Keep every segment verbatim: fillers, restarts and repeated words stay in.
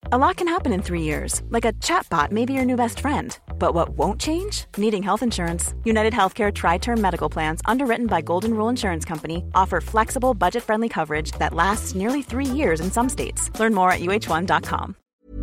A lot can happen in three years, like a chatbot may be your new best friend. But what won't change? Needing health insurance. United Healthcare Tri-Term Medical Plans, underwritten by Golden Rule Insurance Company, offer flexible, budget-friendly coverage that lasts nearly three years in some states. Learn more at U H one dot com.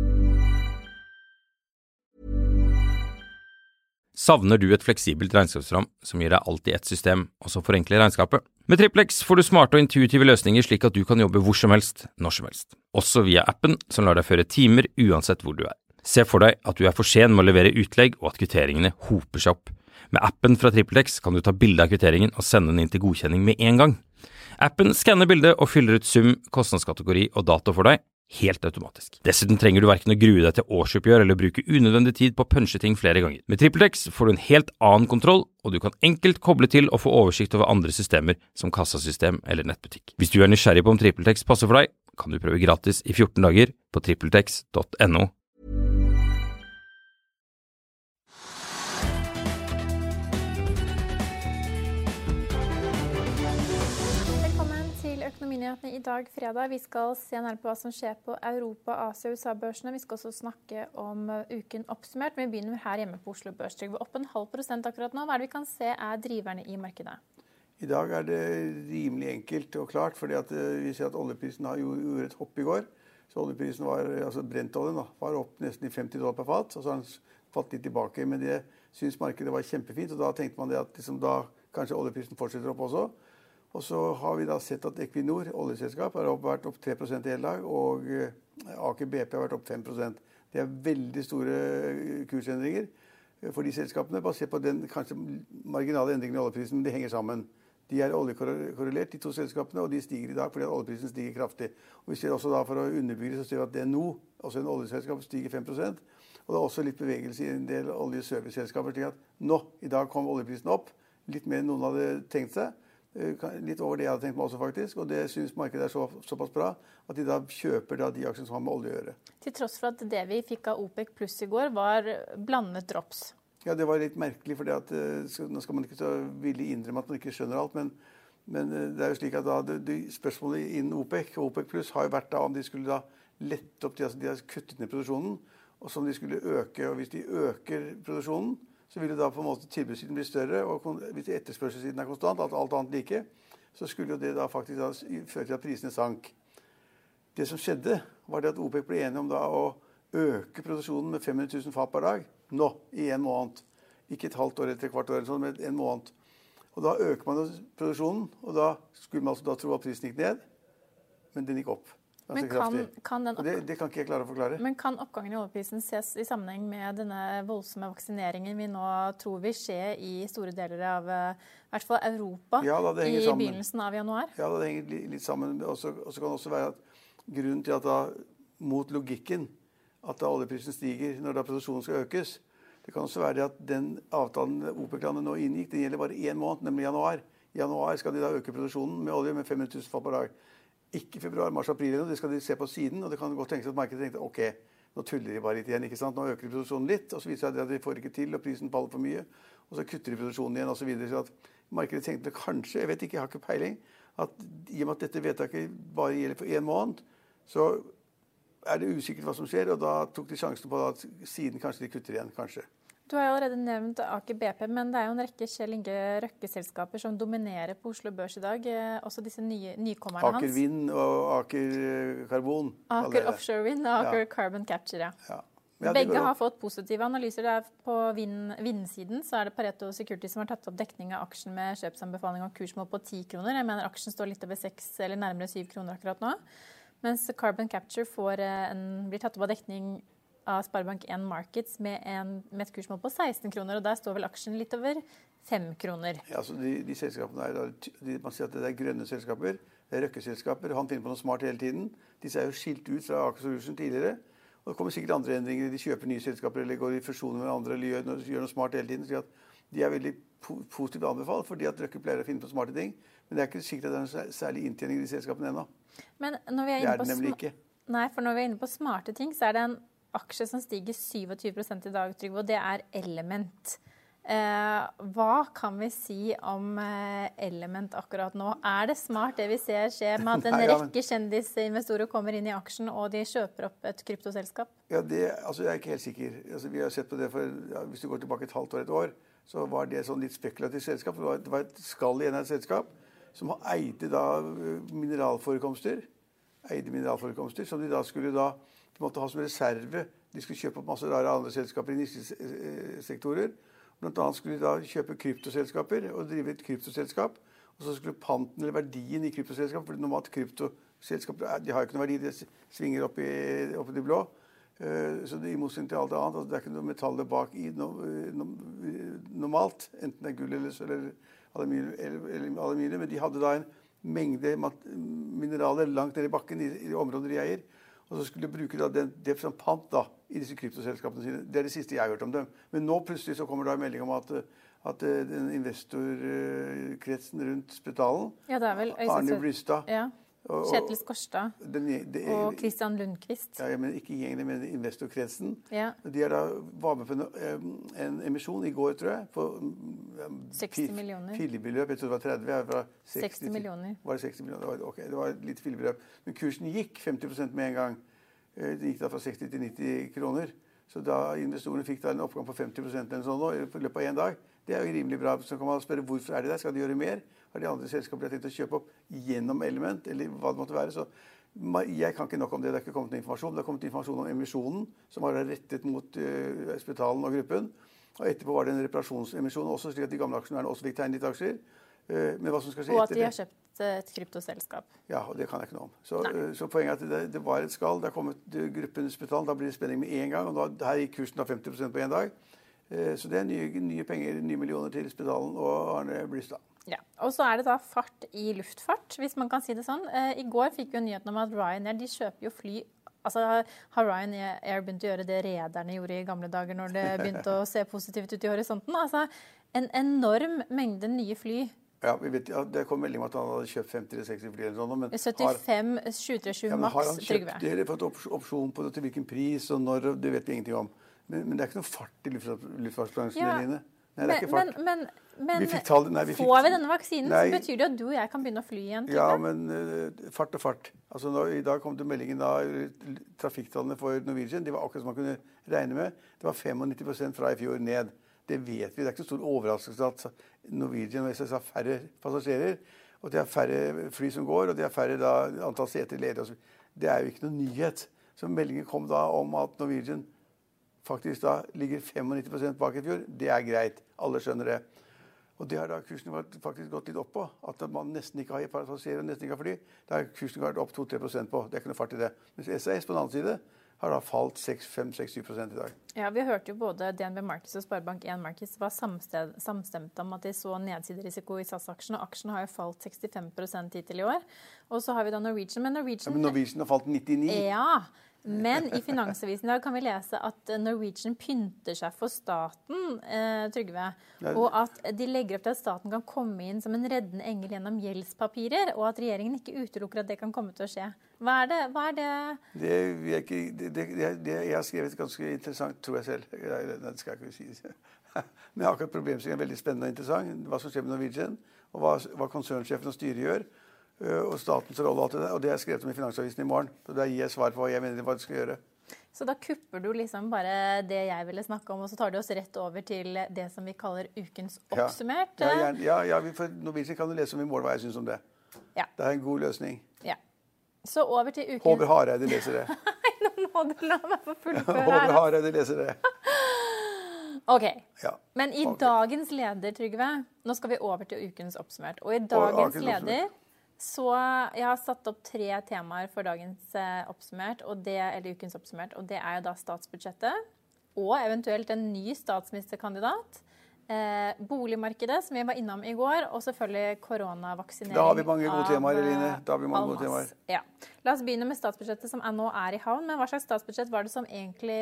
Savner du et fleksibelt regnskapsprogram som gir deg alt i ett system, og som forenkler regnskapet? Med Triplex får du smarte og intuitive løsninger slik at du kan jobbe hvor som helst, når som helst. Også via appen som lar deg føre timer uansett hvor du er. Se for deg at du er for sen med å levere utlegg og at kvitteringene hoper seg opp. Med appen fra Triplex kan du ta bilde av kvitteringen og sende den inn til godkjenning med en gang. Appen skanner bildet og fyller ut sum, kostnadskategori og dato for deg, helt automatisk. Dessuten trenger du hverken å grue deg til årsoppgjør eller bruke unødvendig tid på å punche ting flere ganger. Med TripleX får du en helt annen kontroll, og du kan enkelt koble til og få oversikt over andre systemer som kassasystem eller nettbutikk. Hvis du er nysgjerrig på om TripleX passer for deg, kan du prøve gratis i fjorten dager på tripletex punktum no. Økonominyhetene i dag fredag. Vi skal se nærmere på hva som skjer på Europa, Asia og U S A-børsene. Vi skal også snakke om uken oppsummert, men vi begynner her hjemme på Oslo Børs. Trygve, opp en halv prosent akkurat nå. Hva er det vi kan se er driverne i markedet? I dag er det rimelig enkelt og klart, fordi at vi ser at oljeprisen har gjort et hopp i går. Så oljeprisen var, altså brentoljen da, var opp nesten i femti dollar per fat, og så har den falt litt tilbake. Men det synes markedet var kjempefint, og da tenkte man det at liksom, da kanskje oljeprisen fortsetter opp også. Og så har vi da sett at Equinor, oljeselskap, har vært opp tre prosent i hele dag, og Aker B P har vært opp fem prosent. Det er veldig store kursendringer for de selskapene, basert på den kanskje marginale endringen i oljeprisen, men de henger sammen. De er oljekorrelert, de to selskapene, og de stiger i dag fordi at oljeprisen stiger kraftig. Og vi ser også da, for å underbygge det, så ser vi at D N O, også en oljeselskap, stiger fem prosent, og det er også litt bevegelse i en del oljeserviceselskaper, slik at nå, i dag kom oljeprisen opp, litt mer enn noen hadde tenkt seg, litt over det jeg hadde tenkt meg også faktisk, og det synes markedet er så, såpass bra at de da kjøper da de aksjene som har med olje å gjøre. Til tross for at det vi fikk av OPEC pluss i går var blandet drops. Ja, det var litt merkelig, for nå skal man ikke så villig innrømme at man ikke skjønner alt, men, men det er jo slik at da, det, det spørsmålet innen OPEC og OPEC pluss har jo vært da om de skulle da lette opp, de, altså de har kuttet ned produksjonen, og som de skulle øke, og hvis de øker produksjonen, så vil det da på en måte tilbudssiden bli større, og hvis etterspørselssiden er konstant, at alt annet like, så skulle jo det da faktisk da føre til at prisene sank. Det som skjedde, var det at OPEC ble enige om da å øke produksjonen med fem hundre tusen fat per dag, nå, i en måned. Ikke et halvt år eller et kvart år, eller sånn, men en måned. Og da øker man produksjonen, og da skulle man altså da tro at prisen gikk ned, men den gikk opp. Men kan, kan den opp... det, det kan ikke jeg klare å forklare. Men kan oppgangen i oljeprisen ses i sammenheng med denne voldsomme vaksineringen vi nå tror vil skje i store deler av i hvert fall Europa ja, da, i sammen. begynnelsen av januar? Ja, da, det henger litt, litt sammen. Og så kan det også være at grunnen til at da, mot logikken, at da oljeprisen stiger når da produksjonen skal økes, det kan også være at den avtalen OPEC-landet nå inngikk, den gjelder bare en måned, nemlig januar. I januar skal de da øke produksjonen med olje med fem hundre tusen fat per dag. Ikke februar, mars, april, det skal de se på siden, og det kan godt tenkes at markedet tenkte, ok, nå tuller de bare litt igjen, ikke sant? Nå øker de produksjonen litt, og så viser det at de får ikke til, og prisen faller for mye, og så kutter de produksjonen igjen, og så videre. Så at markedet tenkte kanskje, jeg vet ikke, jeg har ikke peiling, at i og med at dette vedtaket bare gjelder for en måned, så er det usikkert hva som skjer, og da tok de sjansen på at siden kanskje de kutter igjen, kanskje. Du har jo allerede nevnt Aker B P, men det er jo en rekke Kjell Inge Røkke-selskaper som dominerer på Oslo Børs i dag, også disse nye, nykommerne hans. Aker Vind og Aker Karbon. Aker Offshore Wind og Aker ja. Carbon Capture, ja. ja. ja Begge har fått positive analyser. Der på vindsiden så er det Pareto Security som har tatt opp dekning av aksjen med kjøpsanbefaling og kursmål på ti kroner. Jeg mener aksjen står litt over seks eller nærmere syv kroner akkurat nå. Mens Carbon Capture får en, blir tatt opp av dekning av Sparebank en Markets med, en, med et kursmål på seksten kroner, og der står vel aksjen litt over fem kroner. Ja, altså de, de selskapene er, de, man sier at det er grønne selskaper, det er røkkeselskaper, han finner på noe smart hele tiden. Disse er jo skilt ut fra Aker Solutions tidligere, og det kommer sikkert andre endringer, de kjøper nye selskaper eller går i fusjoner med andre, eller gjør, gjør noe smart hele tiden, så at de er veldig po positivt anbefalt, fordi at Røkke pleier å finne på smarte ting, men det er ikke sikkert at det er en særlig inntjening i de selskapene ennå. Men når vi er inne på, det er det Nei, for når vi er inne på smarte ting, så er det en aksje som stiger tjuesyv prosent i dag, Trygve, og det er Element. Eh, hva kan vi si om eh, Element akkurat nå? Er det smart det vi ser skje med at en Nei, ja, men... rekke kjendisinvestorer kommer inn i aksjen og de kjøper opp et kryptoselskap? Ja, det, altså jeg er ikke helt sikker. Altså, vi har sett på det for, ja, hvis du går tilbake et halvt år, et år, så var det sånn litt spekulativt selskap. Det var, det var et skall i en av et selskap som eide da mineralforekomster, eide mineralforekomster, som de da skulle da, de måtte ha som reserve. De skulle kjøpe opp masse rare andre selskaper i nisjesektorer. Blant annet skulle de da kjøpe kryptoselskaper og drive et kryptoselskap. Og så skulle panten eller verdien i kryptoselskap, for normalt kryptoselskaper, de har ikke noen verdi, de svinger opp i, opp i det blå. Uh, så det, i motsetning til alt annet, altså det er ikke noe metaller bak i no, no, normalt, enten det er gull eller sølv eller aluminium, eller, eller aluminium, men de hadde da en mengde mineraler langt ned i bakken i, i områder de eier. Og så skulle de bruke da den, det som pant da, i disse kryptoselskapene sine. Det er det siste jeg har hørt om dem. Men nå plutselig så kommer det en melding om at, at den investorkretsen rundt Spetalen, ja, det er vel Arne Brystad, ja. Kjetil Skorstad den, det, og Christian Lundqvist. Ja, jeg mener ikke gjengen, men investorkretsen. Ja. De er da, var med på en, en emisjon i går, tror jeg, på um, seksti millioner. Fillebeløp, jeg tror det var tretti. Jeg var seksti, seksti millioner. Var det seksti millioner? Det var, okay, det var et litt fillebeløp. Men kursen gikk femti prosent med en gang. Det gikk da fra seksti til nitti kroner. Så da investorene fikk da en oppgang på femti prosent eller sånn nå, i løpet av en dag, det er jo rimelig bra. Så kan man spørre hvorfor er det der? Skal de gjøre mer? Har de andre selskapene tenkt å kjøpe opp gjennom Element, eller hva det måtte være? Så jeg kan ikke nok om det. Det er ikke kommet noen informasjon. Det har kommet informasjon om emisjonen, som var rettet mot uh, Spetalen og gruppen. Og etterpå var det en reparasjonsemisjon også, slik at de gamle aksjonærene også fikk tegne litt aksjer. Uh, men hva som skal skje og at etter de det? har kjøpt et kryptoselskap. Ja, og det kan jeg ikke noe om. Så, uh, så poenget er at det, det var et skall. Det har kommet uh, gruppen Spetalen. Da blir det spenning med en gang. Og da, her gikk kursen av femti prosent på en dag. Uh, så det er nye, nye penger, nye millioner til Spetalen og Arne Brystad. Ja, og så er det da fart i luftfart, hvis man kan si det sånn. Eh, I går fikk vi jo nyheten om at Ryanair, de kjøper jo fly. Altså, har Ryanair begynt å gjøre det rederne gjorde i gamle dager når det begynte å se positivt ut i horisonten? Altså, en enorm mengde nye fly. Ja, vi vet, ja, det kom melding om at han hadde kjøpt femti eller seksti fly eller sånn. Men syttifem sju tre sju ja, maks, har han kjøpt Trygve? det eller fått opsjon på det til hvilken pris og når, det vet vi ingenting om. Men, men det er ikke noe fart i luftfartsbransjen, ja. Eline. Nei, det er ikke fart. Men, men, men vi fikk tall, nei, vi får fikk, vi denne vaksinen, nei, så betyr det at du og jeg kan begynne å fly igjen. Trygve? Ja, men uh, fart og fart. Altså, når, I dag kom det meldingen da, trafikktallene for Norwegian, de var akkurat som man kunne regne med. Det var nittifem prosent fra i fjor ned. Det vet vi. Det er ikke så stor overraskelse at Norwegian og S S har færre passasjerer, og det er færre fly som går, og det er færre da, antall seter ledige. Det er jo ikke noen nyhet. Så meldingen kom da om at Norwegian faktisk da ligger nittifem prosent bak i fjor. Det er greit. Alle skjønner det. Og det har da kursen faktisk gått litt opp på. At man nesten ikke har passasjerer og nesten ikke har fly. Det har kursen gått opp to til tre prosent på. Det er ikke noe fart i det. Mens S A S på den andre side har da falt fem til seks prosent i dag. Ja, vi hørte jo både D N B Markets og Sparebank en Markets var samstemt om at de så nedsiderisiko i S A S-aksjen, og aksjen har jo falt sekstifem prosent hittil i år. Og så har vi da Norwegian, men Norwegian... Ja, men Norwegian har falt nittini. Ja, men i Finansavisen i dag kan vi lese at Norwegian pynter seg for staten, eh, Trygve, og at de legger opp til at staten kan komme inn som en reddende engel gjennom gjeldspapirer, og at regjeringen ikke utelukker at det kan komme til å skje. Hva er det? Hva er det? Det, jeg, ikke, det, det, det jeg har skrevet ganske interessant, tror jeg selv. Det skal jeg ikke si. Men jeg har akkurat problemstillingen veldig spennende og interessant. Hva som skjer med Norwegian, og hva, hva konsernsjefen og styret gjør. Og statens rolle og alt det der. Og det har jeg skrevet om i Finansavisen i morgen. Så der gir jeg svar på hva jeg mener hva de skal gjøre. Så da kupper du liksom bare det jeg ville snakke om, og så tar du oss rett over til det som vi kaller ukens oppsummert? Ja, ja, ja, ja vi får, Norwegian kan du lese om i morgen hva jeg synes om det. Ja. Det er en god løsning. Ja. Så over til ukens... Håvard Hareide leser det. Nei, nå må du la meg få fullføre her. Håvard Hareide leser det. Ok, ja. Men i okay. dagens leder, Trygve, nå skal vi over til ukens oppsummert. Og i dagens og, leder... Så jeg har satt opp tre temaer for dagens eh, oppsummert, og det, eller ukens oppsummert, og det er jo da statsbudsjettet, og eventuelt en ny statsministerkandidat, eh, boligmarkedet, som vi var innom i går, og selvfølgelig koronavaksinering. Da har vi mange gode temaer, Eline. Da har vi mange gode temaer. Ja. La oss begynne med statsbudsjettet som er nå er i havn, men hva slags statsbudsjett var det som egentlig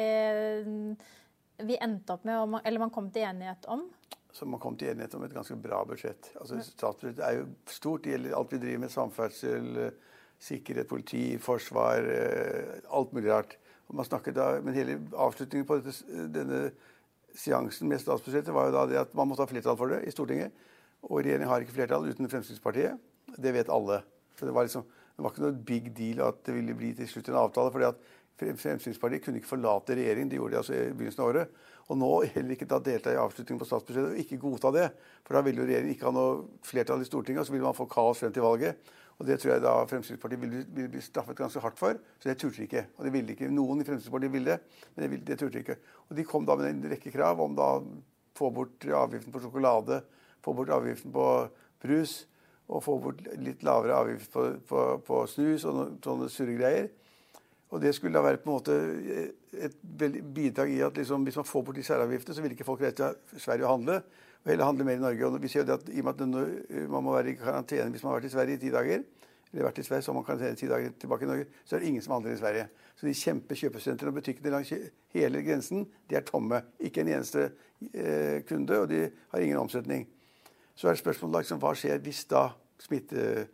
vi endte opp med, eller man kom til enighet om? Så man kom til enighet om et ganske bra budsjett. Altså, statsbudsjettet er jo stort. Det gjelder alt vi driver med, samferdsel, sikkerhet, politi, forsvar, alt mulig rart. Og man snakker da, men hele avslutningen på dette, denne seansen med statsbudsjettet var jo da det at man måtte ha flertall for det i Stortinget. Og regjeringen har ikke flertall uten Fremskrittspartiet. Det vet alle. Så det var liksom, det var ikke noe big deal at det ville bli til slutt en avtale, fordi at Fremskrittspartiet kunne ikke forlate regjeringen. De gjorde det altså i begynnelsen av året. Og nå heller ikke da delta i avslutningen på statsbudsjettet og ikke godta det. For da ville jo regjeringen ikke ha noe flertall i Stortinget, og så ville man få kaos frem til valget. Og det tror jeg da Fremskrittspartiet ville, ville bli straffet ganske hardt for. Så det turte de ikke. Og det ville ikke. Noen i Fremskrittspartiet ville det, men det, ville, det turte de ikke. Og de kom da med en rekke krav om da få bort avgiften på sjokolade, få bort avgiften på brus, og få bort litt lavere avgift på, på, på snus og noen, sånne surregreier. Og det skulle da være på en måte et bidrag i at liksom, hvis man får bort de særavgiftene, så vil ikke folk reise til Sverige og handle, og heller handle mer i Norge. Og vi ser jo det at i og med at denne, man må være i karantene hvis man har vært i Sverige i ti dager, eller vært i Sverige, så har man karantene ti dager tilbake i Norge, så er det ingen som handler i Sverige. Så de kjempe kjøpesentrene og butikkene langs hele grensen, de er tomme. Ikke en eneste eh, kunde, og de har ingen omsetning. Så er det spørsmålet liksom, hva skjer hvis da smitte,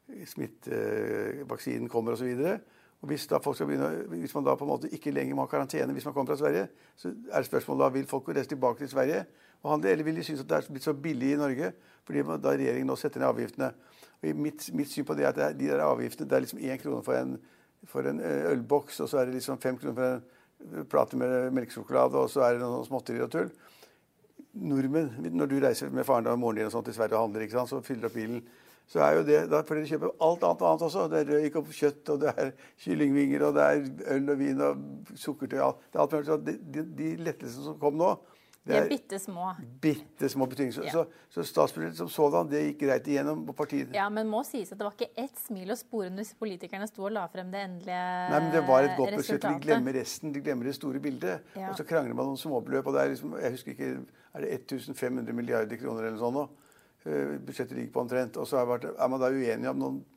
smittevaksinen kommer og så videre. Og hvis, da folk skal begynne, hvis man da på en måte ikke lenger må ha karantene hvis man kommer fra Sverige, så er det spørsmålet da, vil folk reise tilbake til Sverige og handle, eller vil de synes at det er blitt så billig i Norge, fordi da regjeringen nå setter ned avgiftene. Og mitt, mitt syn på det er at det er, de der avgiftene, det er liksom én krone for en, for en ølboks, og så er det liksom fem kroner for en plate med melkesjokolade, og så er det noen småtterier og tull. Nordmenn, når du reiser med faren og moren din og sånt til Sverige og handler, ikke sant, så fyller opp bilen, så er jo det, da får dere kjøpe alt annet og annet også. Det er røyk og kjøtt, og det er kyllingvinger, og det er øl og vin og sukkertøy. Det er alt mulig. Så de, de, de lettelsene som kom nå, det er bitte små. Bitte små betingelser. Ja. Så, så statsbudsjettet som sådan, det gikk greit igjennom på partiet. Ja, men må sies at det var ikke ett smil å spore når politikerne sto og la frem det endelige resultatet. Nei, men det var et godt budsjett. De glemmer resten, de glemmer det store bildet. Ja. Og så krangler man om småbeløp, og det er liksom, jeg husker ikke, er det ett tusen fem hundre milliarder kroner eller sånn nå? Budsjettet ligger på omtrent, og så er man da uenige om noen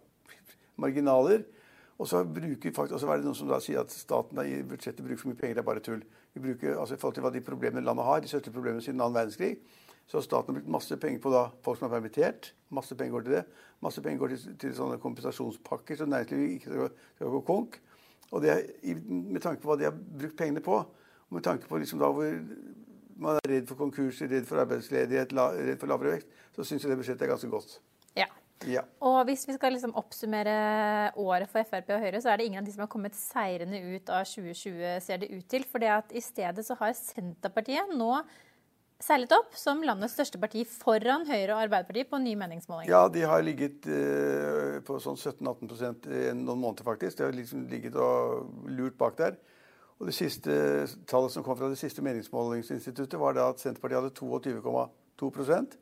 marginaler, og så bruker faktisk, og så er det noen som da sier at staten da i budsjettet bruker for mye penger, det er bare tull. Vi bruker, altså i forhold til hva de problemene landet har, de største problemene siden annen verdenskrig, så har staten brukt masse penger på da folk som er permittert, masse penger går til det, masse penger går til, til sånne kompensasjonspakker, så næringslivet ikke skal, skal gå konk, og det er med tanke på hva de har brukt pengene på, og med tanke på liksom da hvor man er redd for konkurser, redd for arbeidsledighet, redd for lavere vekst, så synes jeg det budsjettet er ganske godt. Ja. Ja. Og hvis vi skal liksom oppsummere året for F R P og Høyre, så er det ingen av de som har kommet seirende ut av tjue tjue, ser det ut til. For det at i stedet så har Senterpartiet nå seilet opp som landets største parti foran Høyre og Arbeiderpartiet på nye meningsmålinger. Ja, de har ligget eh, på sånn sytten til atten prosent i noen måneder faktisk. De har liksom ligget og lurt bak der. Og det siste tallet som kom fra det siste meningsmålingsinstituttet var da at Senterpartiet hadde toogtyve komma to prosent,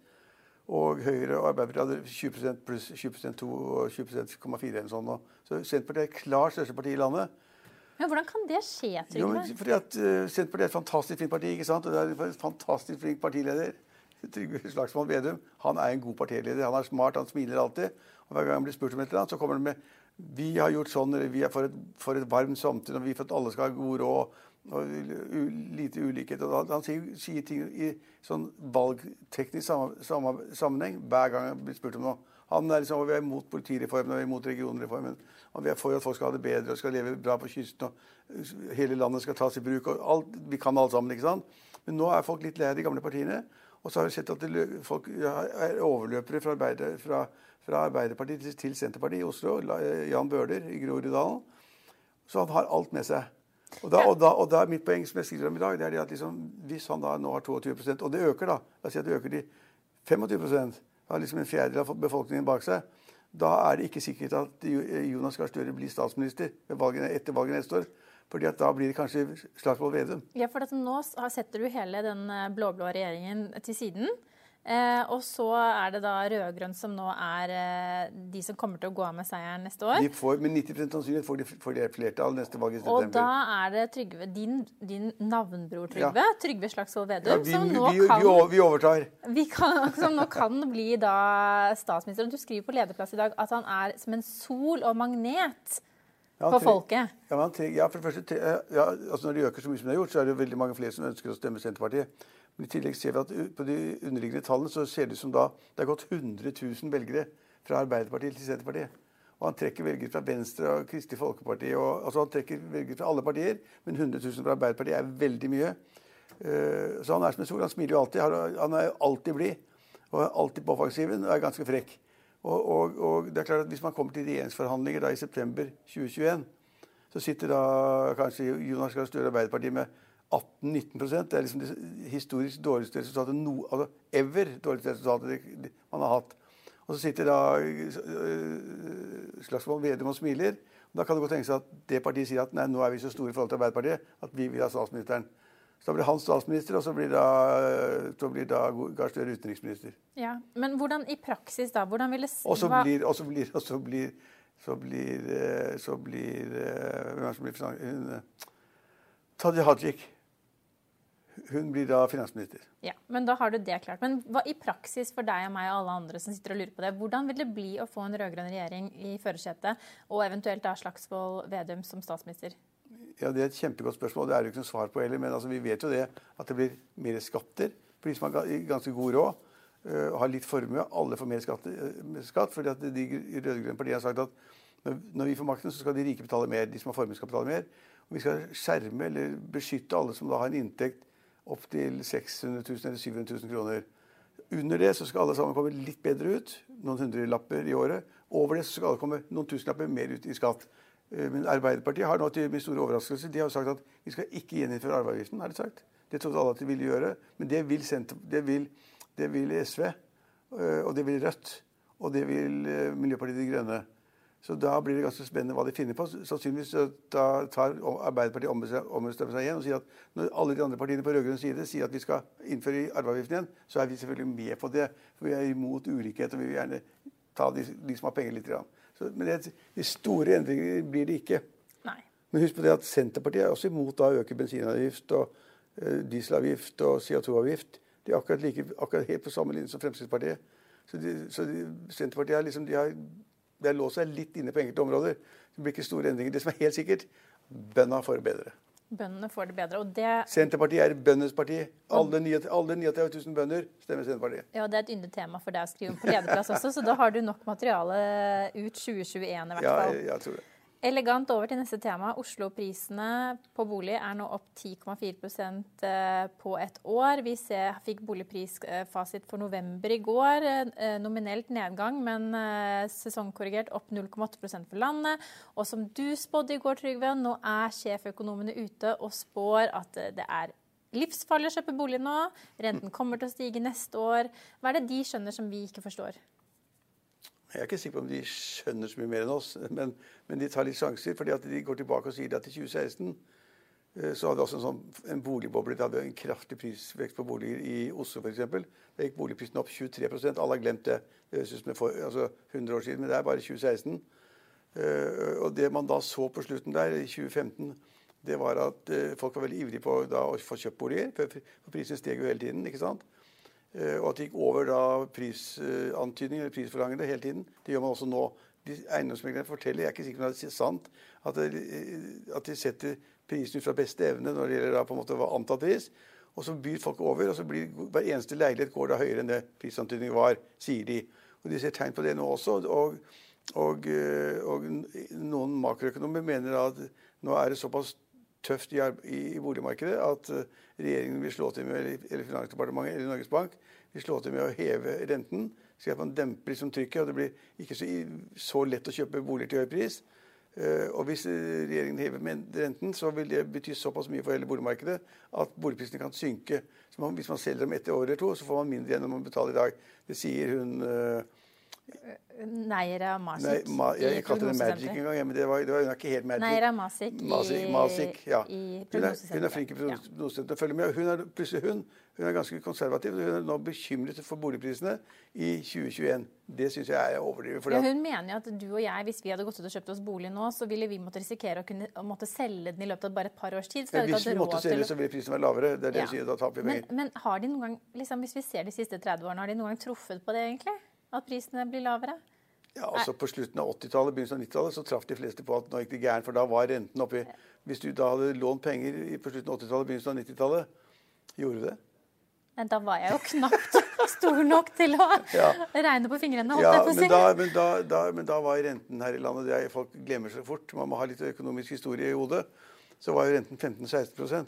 og Høyre og Arbeiderpartiet hadde tjue prosent pluss tjue prosent to og tjue komma fire eller sånn. Så Senterpartiet er klart største parti i landet. Men hvordan kan det skje, Trygve? Jo, men fordi at uh, Senterpartiet er et fantastisk fint parti, ikke sant? Og det er en fantastisk flink partileder. Trygve Slagsvold Vedum, han er en god partileder. Han er smart, han smiler alltid. Og hver gang han blir spurt om et eller annet, så kommer han med vi har gjort sånn, eller vi er for et, for et varmt samfunn, og vi for at alle skal ha god råd, og u, lite ulikhet. Og han sier, sier ting i sånn valgteknisk sam, sam, sammenheng hver gang han blir spurt om noe. Han er liksom, vi er imot politireformen, og vi er imot regionreformen, og vi er for at folk skal ha det bedre, og skal leve bra på kysten, og hele landet skal tas i bruk, og alt, vi kan alt sammen, ikke sant? Men nå er folk litt lei av de gamle partiene, og så har vi sett at det, folk er overløpere fra arbeidet, fra fra Arbeiderpartiet til Senterpartiet i Oslo, Jan Bøhler i Groruddalen. Så han har alt med seg. Og da, og da, og da er mitt poeng som jeg skriver om i dag, det er det at liksom, hvis han da nå har toogtyve prosent, og det øker da, la oss si at det øker til femogtyve prosent, har liksom en fjerdedel av befolkningen bak seg, da er det ikke sikkert at Jonas Gahr Støre blir statsminister ved valget, etter valget neste år, fordi at da blir det kanskje Slagsvold Vedum. Ja, for at nå setter du hele den blå-blå regjeringen til siden. Eh, og så er det da rød-grønn som nå er eh, de som kommer til å gå av med seieren neste år. De får, med nitti prosent sannsynlighet får de, får de flertall neste valg i september. Og da er det Trygve, din, din navnbror Trygve, ja. Trygve Slagsvold Vedum, ja, vi, som nå vi, kan... Vi, vi overtar. Vi kan, som nå kan bli da statsminister. Du skriver på lederplass i dag at han er som en sol og magnet ja, for folket. Ja, man, ja, for det første, ja, altså når de øker så mye som de har gjort, så er det veldig mange flere som ønsker å stemme Senterpartiet. Men i tillegg ser vi at på de underliggende tallene så ser det ut som da det har gått hundre tusen velgere fra Arbeiderpartiet til Senterpartiet. Og han trekker velgere fra Venstre og Kristelig Folkeparti. Og, altså han trekker velgere fra alle partier, men hundre tusen fra Arbeiderpartiet er veldig mye. Uh, så han er som en sol, han smiler jo alltid. Han er jo alltid blid, og er alltid på offensiven, og er ganske frekk. Og, og, og det er klart at hvis man kommer til regjeringsforhandlinger da i september tjue tjueen, så sitter da kanskje Jonas Gahr Støre Arbeiderpartiet med atten til nitten prosent. Det er liksom det historisk dårligste resultatet, no, altså ever dårligste resultatet man har hatt. Og så sitter da uh, Slagsvold Vedum og smiler. Og da kan det godt tenke seg at det partiet sier at nei, nå er vi så store i forhold til Arbeiderpartiet at vi vil ha statsministeren. Så da blir han statsminister, og så blir da, så blir da Gahr Støre utenriksminister. Ja, men hvordan i praksis da? Hvordan vil det... Og så blir, og så blir, og så blir, så blir, så blir, hvem er det som blir finansminister? Hadia Tajik. Hun blir da finansminister. Ja, men da har du det klart. Men hva i praksis for deg og meg og alle andre som sitter og lurer på det, hvordan vil det bli å få en rødgrønn regjering i førersetet, og eventuelt da Slagsvold Vedum som statsminister? Ja, det er et kjempegodt spørsmål. Det er jo ikke noe svar på heller, men altså, vi vet jo det at det blir mer skatter for de som har ganske god råd uh, og har litt formue. Alle får mer skatt, uh, skatt fordi at de rødgrønne partiene har sagt at når, når vi får makten, så skal de rike betale mer, de som har formue skal betale mer. Og vi skal skjerme eller beskytte alle som da har en inntekt opp til seks hundre tusen eller syv hundre tusen kroner. Under det så skal alle sammen komme litt bedre ut, noen hundrelapper i året. Over det så skal alle komme noen tusenlapper mer ut i skatt. Men Arbeiderpartiet har nå til min store overraskelse, de har jo sagt at vi skal ikke gjeninnføre arveavgiften, har de sagt. Det trodde alle at de ville gjøre, men det vil, det vil, det vil S V, og det vil Rødt, og det vil Miljøpartiet De Grønne. Så da blir det ganske spennende hva de finner på. Sannsynligvis da tar Arbeiderpartiet ombestemmer seg igjen og sier at når alle de andre partiene på rødgrønn side sier at vi skal innføre arveavgiften igjen, så er vi selvfølgelig med på det, for vi er imot ulikhet, og vi vil gjerne ta de, de som har penger litt grann. Så, men det, de store endringer blir det ikke. Nei. Men husk på det at Senterpartiet er også imot da å øke bensinavgift og uh, dieselavgift og C O to avgift. De er akkurat, like, akkurat helt på samme linje som Fremskrittspartiet. Så, de, så de, Senterpartiet er liksom, de har, de har låst seg litt inne på enkelte områder. Det blir ikke store endringer. Det som er helt sikkert, bøndene får det bedre. Bøndene får det bedre, og det... Senterpartiet er bøndenes parti. Alle niogtretti tusen bønder stemmer Senterpartiet. Ja, det er et yndet tema for deg å skrive på lederplass også, så da har du nok materiale ut tjue tjueen i hvert fall. Ja, jeg tror det. Elegant over til neste tema. Oslo-prisene på bolig er nå opp ti komma fire prosent på et år. Vi ser, fikk boligprisfasit for november i går. Nominelt nedgang, men sesongkorrigert opp null komma åtte prosent for landet. Og som du spådde i går, Trygve, nå er sjeføkonomene ute og spår at det er livsfarlig å kjøpe bolig nå. Renten kommer til å stige neste år. Hva er det de skjønner som vi ikke forstår? Jeg er ikke sikker på om de skjønner så mye mer enn oss, men, men de tar litt sjanser, fordi at de går tilbake og sier at i tjue seksten så hadde vi også en, sånn, en boligboble. Det hadde en kraftig prisvekst på boliger i Oslo for eksempel. Da gikk boligprisen opp tjuetre prosent. Alle har glemt det. Det høres ut som for altså hundre år siden, men det er bare tjue seksten. Og det man da så på slutten der, i tjue femten, det var at folk var veldig ivrige på da, å få kjøpt boliger, for prisen steg jo hele tiden, ikke sant? Og at det gikk over da prisantydning eller prisforlangende hele tiden. Det gjør man også nå. De eiendomsmeglerne forteller, jeg er ikke sikker på at det er sant, at, det, at de setter prisen ut fra beste evne når det gjelder da på en måte hva antatt pris, og så byr folk over, og så blir hver eneste leilighet går da høyere enn det prisantydningen var, sier de. Og de ser tegn på det nå også, og, og, og noen makroøkonomer mener at nå er det såpass tøft i, i, i boligmarkedet at uh, regjeringen vil slå til med, eller, eller Finansdepartementet eller Norges Bank vil slå til med å heve renten, slik at man demper liksom trykket, og det blir ikke så, så lett å kjøpe boliger til høy pris. Uh, og hvis regjeringen hever renten, så vil det bety såpass mye for hele boligmarkedet at boligprisene kan synke. Så man, hvis man selger dem etter år eller to, så får man mindre enn man betaler i dag. Det sier hun... Uh, Neira Masik. Nei, ma, jeg kalte det Magic en gang, men det var, det var ikke helt Magic. Neira Masik, Masik, Masik ja. i hun, er, hun er flink i prognosesenteret å følge med. Hun er, plutselig hun, hun er ganske konservativ, og hun er nå bekymret for boligprisene i tjue tjueen. Det synes jeg er overdrivet. Ja, hun mener jo at du og jeg, hvis vi hadde gått ut og kjøpt oss bolig nå, så ville vi måtte risikere å kunne å måtte selge den i løpet av bare et par års tid. Ja, hvis vi måtte selge, så ville prisen være lavere. Det er det ja. Hun sier, da taper vi penger. Men, men har de noen gang, liksom, hvis vi ser de siste tretti årene, har de noen gang truffet på det egentlig? At prisene blir lavere? Ja, altså På slutten av åttitallet, begynnelsen av nittitallet, så traff de fleste på at nå gikk det gærent, for da var renten oppi. Hvis du da hadde lånt penger på slutten av åttitallet, begynnelsen av nittitallet, gjorde du det? Men da var jeg jo knapt stor nok til å ja. regne på fingrene. Ja, men da, men, da, da, men da var renten her i landet, det er, folk glemmer så fort, man må ha litt økonomisk historie i hodet, så var jo renten femten til seksten prosent.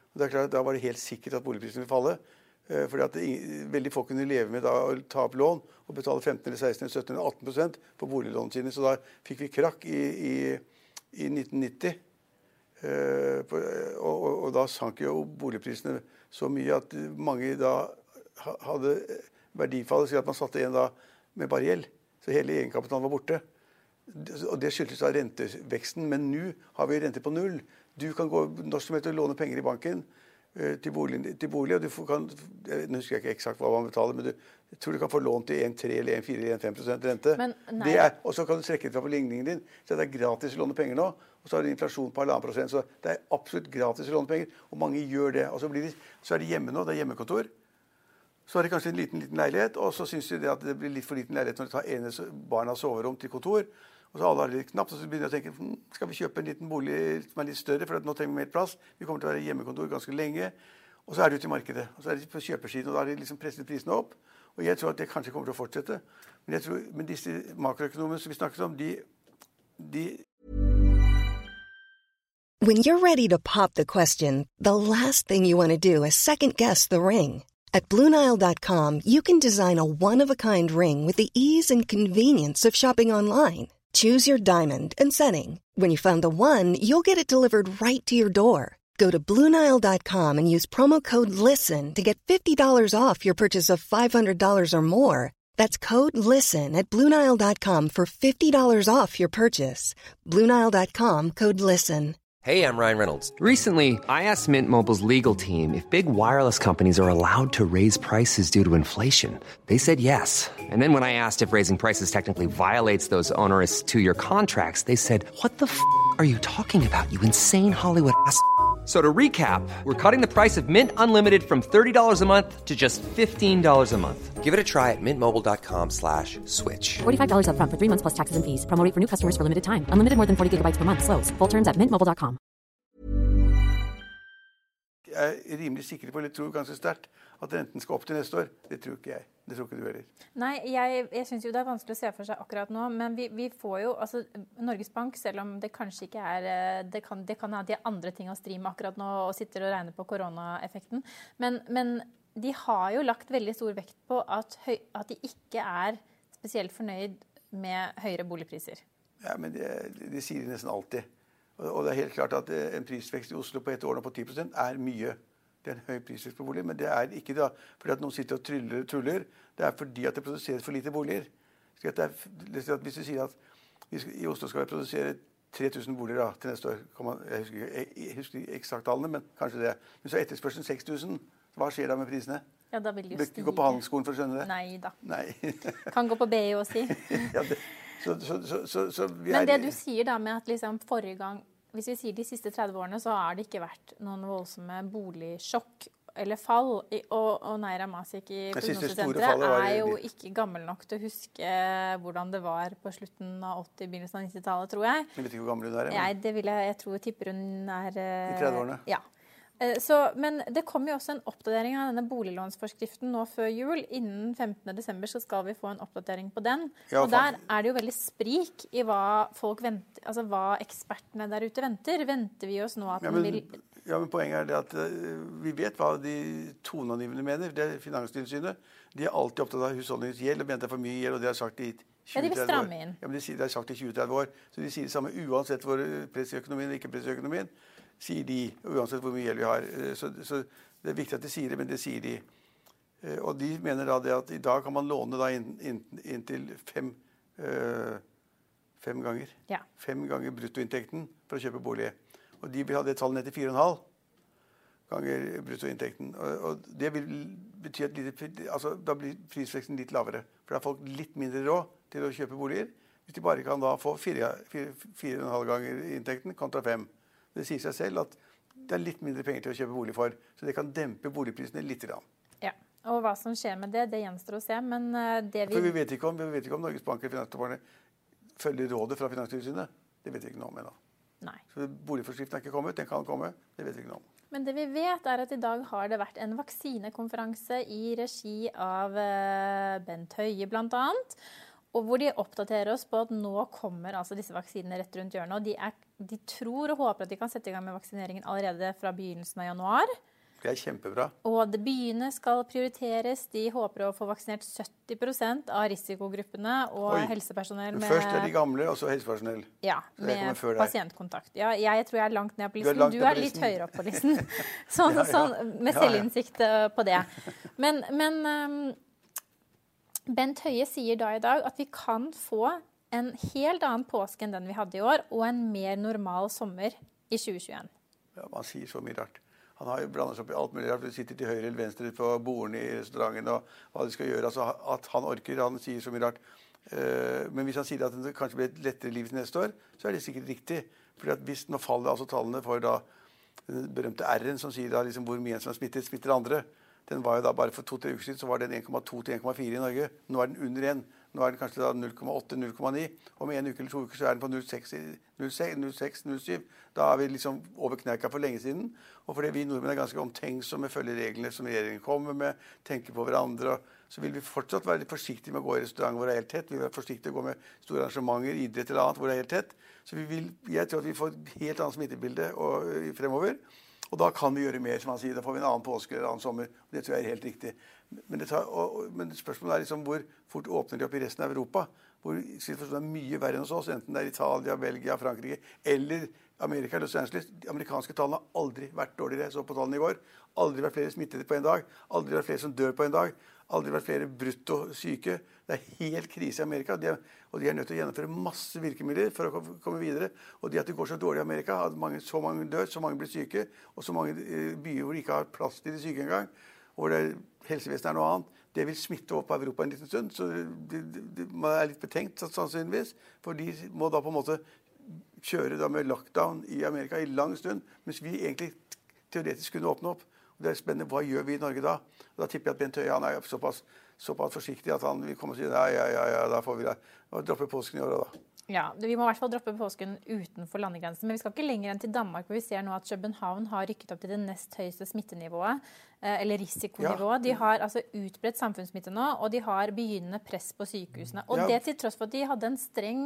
Det er klart, da var det helt sikkert at boligprisen ville falle. Fordi at det, veldig få kunne leve med da, å ta opp lån og betale femten, seksten, sytten eller atten prosent på boliglånene sine. Så da fikk vi krakk i, i, i nitten nitti. Uh, på, og, og, og da sank jo boligprisene så mye at mange da hadde verdifall, så at man satte igjen da med bare gjeld. Så hele egenkapitalen var borte. Og det skyldes da renteveksten, men nå har vi rente på null. Du kan gå når som helst og låne penger i banken til bolig, til bolig og du får, kan, nå husker jeg ikke eksakt hva man betaler, men du, jeg tror du kan få lån til en komma tre eller en komma fire eller en komma fem prosent rente. Men, det er, og så kan du trekke det fra på ligningen din, så det er gratis å låne penger nå, og så har du inflasjon på halvannen prosent, så det er absolutt gratis å låne penger, og mange gjør det. Og så, blir de, så er de hjemme nå, det er hjemmekontor, så har de kanskje en liten, liten leilighet, og så synes de det at det blir litt for liten leilighet når de tar ene barna soverom til kontor, og så alle har det litt knapt, og så begynner jeg å tenke, skal vi kjøpe en liten bolig som er litt større, for nå trenger vi mer plass. Vi kommer til å være hjemmekontor ganske lenge, og så er det ute i markedet. Og så er det på kjøpersiden, og da har de liksom presset prisene opp. Og jeg tror at det kanskje kommer til å fortsette. Men, jeg tror, men disse makroøkonomene som vi snakket om, de, de... When you're ready to pop the question, the last thing you want to do is second-guess the ring. At Blue Nile dot com, you can design a one-of-a-kind ring with the ease and convenience of shopping online. Choose your diamond and setting. When you find the one, you'll get it delivered right to your door. Go to Blue Nile dot com and use promo code LISTEN to get fifty dollars off your purchase of five hundred dollars or more. That's code LISTEN at Blue Nile dot com for fifty dollars off your purchase. Blue Nile dot com, code LISTEN. Hey, I'm Ryan Reynolds. Recently, I asked Mint Mobile's legal team if big wireless companies are allowed to raise prices due to inflation. They said yes. And then when I asked if raising prices technically violates those onerous two-year contracts, they said, what the f*** are you talking about, you insane Hollywood ass f- So to recap, we're cutting the price of Mint Unlimited from thirty dollars a month to just fifteen dollars a month. Give it a try at mintmobile.com slash switch. forty-five dollars up front for three months plus taxes and fees. Promo rate for new customers for limited time. Unlimited more than forty gigabytes per month. Slows full terms at mint mobile dot com. Jeg er rimelig sikker på, eller tror ganske sterkt, at renten skal opp til neste år. Det tror ikke jeg. Det tror ikke du heller. Nei, jeg, jeg synes jo det er vanskelig å se for seg akkurat nå, men vi, vi får jo, altså Norges Bank, selv om det kanskje ikke er, det kan, det kan ha de andre ting å stri med akkurat nå, og sitter og regner på koronaeffekten, men, men de har jo lagt veldig stor vekt på at, høy, at de ikke er spesielt fornøyd med høyere boligpriser. Ja, men det, det sier de nesten alltid. Og det er helt klart at en prisvekst i Oslo på et år nå på ti prosent er mye. Det er en høy prisvekst på bolig, men det er ikke da fordi at noen sitter og tryller, truller. Det er fordi at det produseres for lite boliger. Så det er, hvis du sier at vi skal, i Oslo skal vi produsere tre tusen boliger da, til neste år, man, jeg husker, jeg, jeg husker eksakt tallene, men kanskje det. Men så er etterspørselen seks tusen. Hva skjer da med prisene? Ja, da vil jo stige. Gå på handelsskolen for å skjønne det? Nei da. Nei. Kan gå på B I og si. Ja, det. Så, så, så, så, så vi Men er... det du sier da med at liksom forrige gang, hvis vi sier de siste tretti årene, så har det ikke vært noen voldsomme boligsjokk eller fall. Og, og Naira Masik i prognosesenteret er jo ikke gammel nok til å huske hvordan det var på slutten av åtti, begynnelsen av nittitallet, tror jeg. Jeg vet ikke hvor gammel hun er. Nei, det vil jeg, jeg tror tipper hun er... I tredje årene. Ja. Så, men det kommer jo også en oppdatering av denne boliglånsforskriften nå før jul. Innen femtende desember så skal vi få en oppdatering på den. Ja, og der er det jo veldig sprik i hva folk venter, altså hva ekspertene der ute venter. Venter vi oss nå at ja, men, den vil... Ja, men poenget er det at uh, vi vet hva de toneangivende mener. Det er Finanstilsynet. De er alltid opptatt av husholdningens gjeld og mener det er for mye gjeld, og de har sagt det i tjue til tretti år. Ja, de vil stramme inn. Ja, men de, de har sagt det i tjue til tretti år. Så de sier det samme uansett hvor press i økonomien eller ikke press i økonomien. Sier de, uansett hvor mye gjeld vi har. Så, så det er viktig at de sier det, men det sier de. Og de mener da det at i dag kan man låne da inn, inn, inn til fem, øh, fem ganger. Ja. Fem ganger bruttoinntekten for å kjøpe bolig. Og de vil ha det tallet ned til fire og en halv ganger bruttoinntekten. Og, og det vil bety at lite, altså, da blir prisveksten litt lavere. For da har folk litt mindre råd til å kjøpe boliger. Hvis de bare kan da få fire, fire, fire og en halv ganger inntekten kontra fem. Det sier seg selv at det er litt mindre penger til å kjøpe bolig for, så det kan dempe boligprisene litt. Ja, og hva som skjer med det, det gjenstår å se, men det vi... For vi vet ikke om, vi vet ikke om Norges Bank eller Finansdepartementet følger rådet fra Finanstilsynet. Det vet vi ikke noe om ennå. Nei. Så boligforskriften er ikke kommet, den kan komme, det vet vi ikke noe om. Men det vi vet er at i dag har det vært en vaksinekonferanse i regi av Bent Høie blant annet, og hvor de oppdaterer oss på at nå kommer altså disse vaksinene rett rundt hjørnet, og de er de tror og håper at de kan sette i gang med vaksineringen allerede fra begynnelsen av januar. Det er kjempebra. Og det byene skal prioriteres. De håper å få vaksinert sytti prosent av risikogruppene og Oi. helsepersonell med... Først er de gamle, og så helsepersonell. Ja, med pasientkontakt. Ja, jeg tror jeg er langt ned på listen. Du er, du er litt høyere opp på listen. sånn, ja, ja. sånn, med selvinnsikt på det. Men, men um, Bent Høie sier da i dag at vi kan få en helt annen påske enn den vi hadde i år, og en mer normal sommer i tjue tjueen. Ja, man sier så mye rart. Han har jo blandet seg opp i alt mulig rart. Vi sitter til høyre eller venstre på bordene i restauranten og hva de skal gjøre. Altså, at han orker, han sier så mye rart. Uh, men hvis han sier at det kanskje blir et lettere liv til neste år, så er det sikkert riktig. Fordi at hvis nå faller altså tallene for da, den berømte R-en som sier da, liksom, hvor mye som er smittet, smitter andre. Den var jo da bare for to-tre uker siden, så var den en komma to til en komma fire i Norge. Nå er den under en. Nå er den kanskje da null komma åtte til null komma ni. Om en uke eller to uker så er den på null komma seks til null komma syv. Da er vi liksom over knerka for lenge siden. Og fordi vi nordmenn er ganske omtenksomme, følger reglene som regjeringen kommer med, tenker på hverandre, så vil vi fortsatt være litt forsiktige med å gå i restaurant hvor det er helt tett. Vi vil være forsiktige med å gå med store arrangementer, idrett eller annet hvor det er helt tett. Så vi vil, jeg tror at vi får et helt annet smittebilde og, fremover. Og da kan vi gjøre mer, som han sier. Da får vi en annen påske eller en annen sommer. Det tror jeg er helt riktig. Men, det tar, og, men spørsmålet er liksom hvor fort åpner de opp i resten av Europa? Hvor situasjonen er mye verre enn hos oss, enten det er Italia, Belgia, Frankrike eller Amerika, Los Angeles. De amerikanske tallene har aldri vært dårligere. Jeg så på tallene i går. Aldri vært flere smittede på en dag. Aldri vært flere som dør på en dag. Aldri vært flere brutto syke. Det er helt krise i Amerika. De er, og de er nødt til å gjennomføre masse virkemidler for å komme videre. Og det at det går så dårlig i Amerika, at mange, så mange dør, så mange blir syke, og så mange uh, byer hvor de ikke har plass til de syke engang, og hvor det, helsevesenet er noe annet, det vil smitte opp på Europa en liten stund. Så det, det, det, man er litt betenkt, sannsynligvis. For de må da på en måte kjøre da med lockdown i Amerika i lang stund, mens vi egentlig teoretisk kunne åpne opp. Og det er spennende, hva gjør vi i Norge da? Og da tipper jeg at Bent Høie, han er såpass, såpass forsiktig at han vil komme og si, ja, ja, ja, ja, da får vi da. Og droppe påsken i året da. Ja, vi må i hvert fall droppe påsken utenfor landegrensen, men vi skal ikke lenger enn til Danmark, hvor vi ser nå at København har rykket opp til det nest høyeste smittenivået, eller risikonivået. Ja. De har altså utbredt samfunnssmitte nå, og de har begynnende press på sykehusene. Og ja. Det til tross for at de hadde en streng,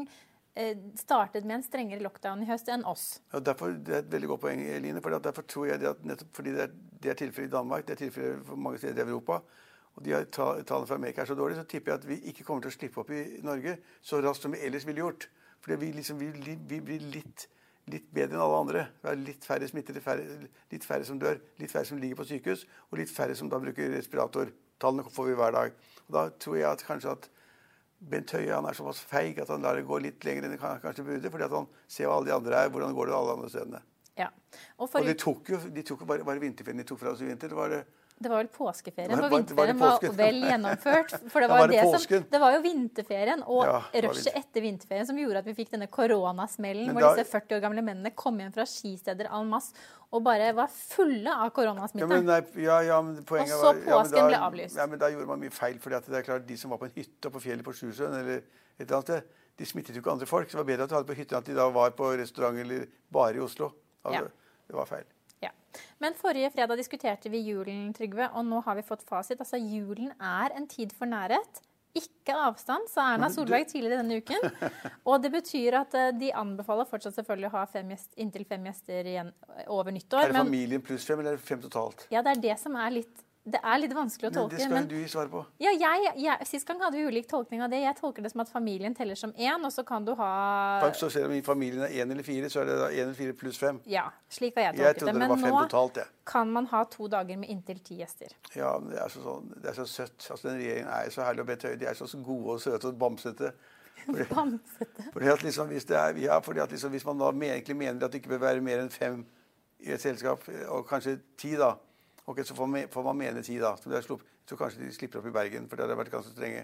startet med en strengere lockdown i høst enn oss. Ja, derfor, det er et veldig godt poeng, Eline, for derfor tror jeg det at nettopp fordi det er, det er tilfellet i Danmark, det er tilfellet for mange steder i Europa, og de har tallene fra Amerika er så dårlige, så tipper jeg at vi ikke kommer til å slippe opp i Norge så raskt som vi ellers ville gjort. Fordi vi, liksom, vi, vi blir litt, litt bedre enn alle andre. Vi har litt færre smittede, færre, litt færre som dør, litt færre som ligger på sykehus, og litt færre som da bruker respirator. Tallene får vi hver dag. Og da tror jeg at kanskje at Bent Høie han er såpass feig at han lar det gå litt lenger enn han kanskje burde, fordi at han ser hva alle de andre er, hvordan går det alle andre stedene. Ja. Og, for... og de tok jo, de tok jo bare, bare vinterferien, de tok fra oss i vinter, det var det... Det var vel påskeferien, for vinterferien var, var vel gjennomført. For det var, ja, var, det det som, det var jo vinterferien og ja, rushet etter vinterferien som gjorde at vi fikk denne koronasmellen, hvor da, disse førti år gamle mennene kom hjem fra skisteder en masse og bare var fulle av koronasmitte. Ja, men nei, ja, ja, men og så var, påsken ja, da, ble avlyst. Ja, men da gjorde man mye feil, fordi at det er klart de som var på en hytte på fjellet på Sjusjøen eller et eller annet sted, de smittet jo ikke andre folk. Så det var bedre at de hadde på hytten at de da var på restaurant eller bare i Oslo. Altså, ja. Det var feil. Ja. Men forrige fredag diskuterte vi julen, Trygve, og nå har vi fått fasit. Altså, julen er en tid for nærhet, ikke avstand, sa Erna Solberg tidligere denne uken. Og det betyr at de anbefaler fortsatt selvfølgelig å ha fem gjester, inntil fem gjester igjen over nyttår. Er det familien pluss fem, eller er det fem totalt? Ja, det er det som er litt... Det er litt vanskelig å tolke. Men det skal men, du gi svar på. Ja, jeg, jeg, sist gang hadde vi ulik tolkning av det. Jeg tolker det som at familien teller som én, og så kan du ha... Så ser du om familien er én eller fire, så er det da én eller fire pluss fem. Ja, slik har jeg tolket jeg det. Men det var fem nå totalt, ja. Kan man ha to dager med inntil ti gjester. Ja, men det er så, sånn, det er så søtt. Altså, den regjeringen er så herlig og Bent Høie. De er så gode og søte og bamsete. Fordi, bamsete? Fordi at liksom, hvis, det er, ja, fordi at liksom, hvis man da egentlig mener at det ikke bør være mer enn fem i et selskap, og kanskje ti da, ok, så får man, får man mene ti da. Så, slupp, så kanskje de slipper opp i Bergen, for det har vært ganske strenge.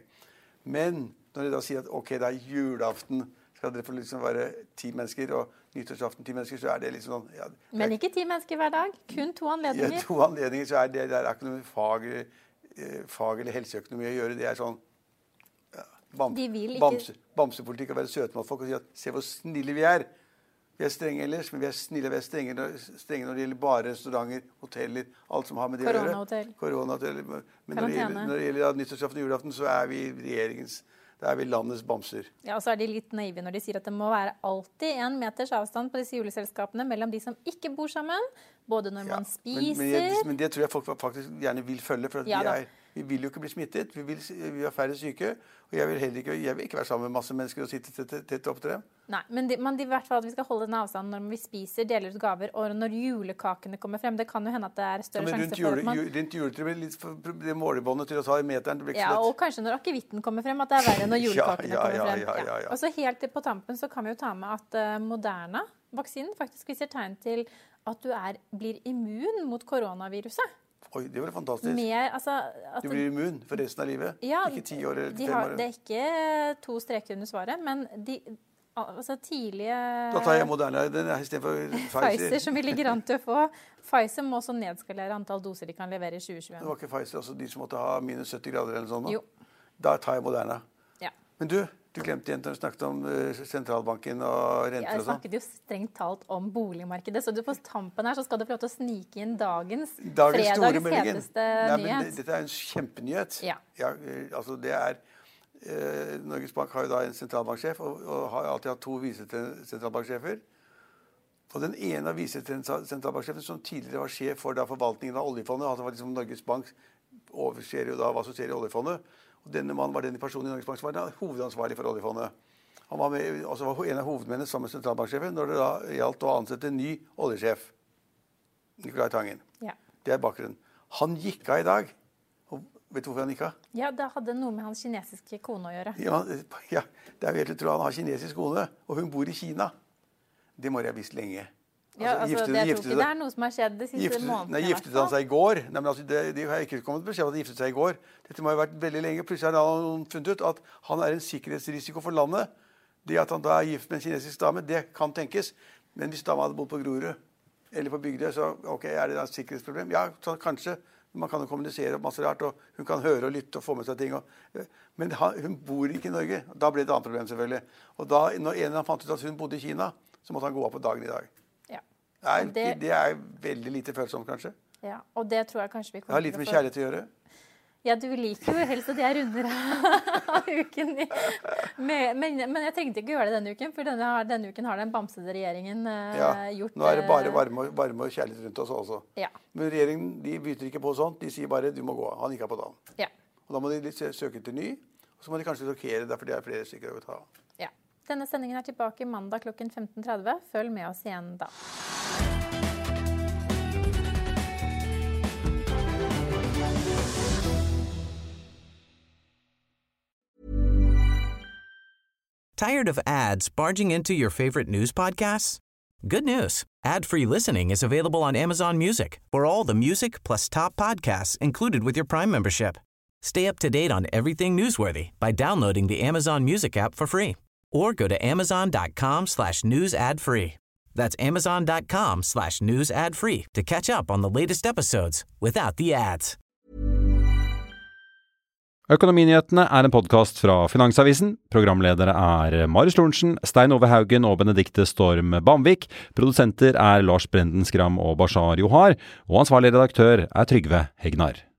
Men når de da sier at ok, det er julaften, skal dere få liksom være ti mennesker, og nyttårsaften ti mennesker, så er det liksom sånn... Ja, det er, men ikke ti mennesker hver dag, kun to anledninger. Ja, to anledninger, så er det, det er ikke noe fag, fag eller helseøkonomi å gjøre. Det er sånn ja, bam, ikke... bamse, bamsepolitikk å være søte med folk og si at se hvor snille vi er. Vi er strenge ellers, men vi er snille, vi er strenge når, strenge når det gjelder bare restauranter, hoteller, alt som har med det å gjøre. Koronahotell. Koronahotell. Men når det gjelder, når det gjelder nyttårsaften og julaften, så er vi regjeringens Det er vel landets bamser. Ja, og så er de litt naive når de sier at det må være alltid en meters avstand på disse juleselskapene mellom de som ikke bor sammen, både når ja, man spiser... Men, men, jeg, men det tror jeg folk faktisk gjerne vil følge, for at ja, vi, er, vi vil jo ikke bli smittet, vi vil vi har færre syke, og jeg vil heller ikke, jeg vil ikke være sammen med masse mennesker og sitte tett, tett opp til dem. Nei, men, de, men de, i hvert fall at vi skal holde den avstanden når vi spiser, deler ut gaver, og når julekakene kommer frem. Det kan jo hende at det er større ja, sjanse for jule, at man... Rundt juletreet blir litt for det målebåndet til å ta i meteren, det blir ikke ja, så lett. Og kanskje når akevitten kommer frem, at det er verre når julekakene ja, ja, kommer frem. Ja, ja, ja, ja. Og så helt på tampen så kan vi jo ta med at uh, Moderna-vaksinen faktisk viser tegn til at du er, blir immun mot koronaviruset. Oi, det var fantastisk. Mer, altså, du blir immun for resten av livet. Ja, ikke ti år eller de fem har, år. Det er ikke to streker under svaret, men de, altså tidlige... Da tar jeg Moderna den i stedet for Pfizer. Pfizer, som vi ligger an til å få. Pfizer må også nedskalere antall doser de kan levere i tjue tjueen. Det var ikke Pfizer, altså de som måtte ha minus sytti grader eller sånn. Da. Jo. Da tar jeg Moderna. Ja. Men du... Du glemte igjen når du snakket om uh, sentralbanken og renter og sånn. Jeg snakket jo strengt talt om boligmarkedet, så du på tampen her så skal du få lov til å snike inn dagens, dagens fredags heteste Nei, nyhet. Det, dette er en kjempenyhet. Ja. Ja, altså det er, uh, Norges Bank har jo da en sentralbanksjef, og, og har alltid hatt to visesentralbanksjefer. Og den ene av visesentralbanksjefen som tidligere var sjef for da, forvaltningen av oljefondet, altså var liksom Norges Bank overser jo da hva som skjer i oljefondet. Og denne mannen var den personen i Norges Bank som var hovedansvarlig for oljefondet. Han var, med, altså var en av hovedmennene sammen med sentralbanksjefen når det da gjaldt å ansette en ny oljesjef. Nicolai Tangen. Ja. Det er bakgrunnen. Han gikk av i dag. Og vet du hvorfor han gikk av? Ja, det hadde noe med hans kinesiske kone å gjøre. Ja, ja det er jo helt utrolig. Han har kinesisk kone, og hun bor i Kina. Det må jeg ha visst lenge. Ja, altså, giftet, det, giftet, det er noe som har skjedd de siste giftet, månedene. Nei, giftet han seg i går? Nei, men altså, det, de har ikke kommet beskjed om at de giftet seg i går. Dette må ha vært veldig lenge. Plutselig har han funnet ut at han er en sikkerhetsrisiko for landet. Det at han da er gift med en kinesisk dame, det kan tenkes. Men hvis dama hadde bodd på Grorud eller på Bygdøy, så ok, er det da et sikkerhetsproblem? Ja, så kanskje. Man kan jo kommunisere masse rart, og hun kan høre og lytte og få med seg ting. Og, men han, hun bor ikke i Norge. Da ble det et annet problem, selvfølgelig. Og da, når en av dem fant ut at hun bodde i Kina, så måtte han gå av på dagen i dag. Nei, det, det er veldig lite følsomt, kanskje. Ja, og det tror jeg kanskje vi kommer til å få. Det har litt med kjærlighet å gjøre. Ja, du liker jo helst at jeg runder av uken. Men, men, men jeg trengte ikke gjøre det denne uken, for denne, denne uken har den bamsede regjeringen uh, ja, gjort... nå er det bare varme, varme og kjærlighet rundt oss også. Ja. Men regjeringen, de byter ikke på sånt. De sier bare, du må gå. Han gikk av på dagen. Ja. Og da må de søke til ny, og så må de kanskje rokere der, for det er flere stykker å ta. Ja. Denne sendingen er tilbake mandag klokken femten tretti. Følg med oss igjen da. Tired of ads barging into your favorite news podcasts? Good news. Ad-free listening is available on Amazon Music for all the music plus top podcasts included with your Prime membership. Stay up to date on everything newsworthy by downloading the Amazon Music app for free or go to amazon.com slash news ad free. That's amazon.com slash news ad free to catch up on the latest episodes without the ads. Økonominyhetene er en podcast fra Finansavisen. Programledere er Marius Lorentzen, Stein Ove Haugen og Benedikte Storm Bamvik. Produsenter er Lars Brenden Skram og Bashar Johar. Og ansvarlig redaktør er Trygve Hegnar.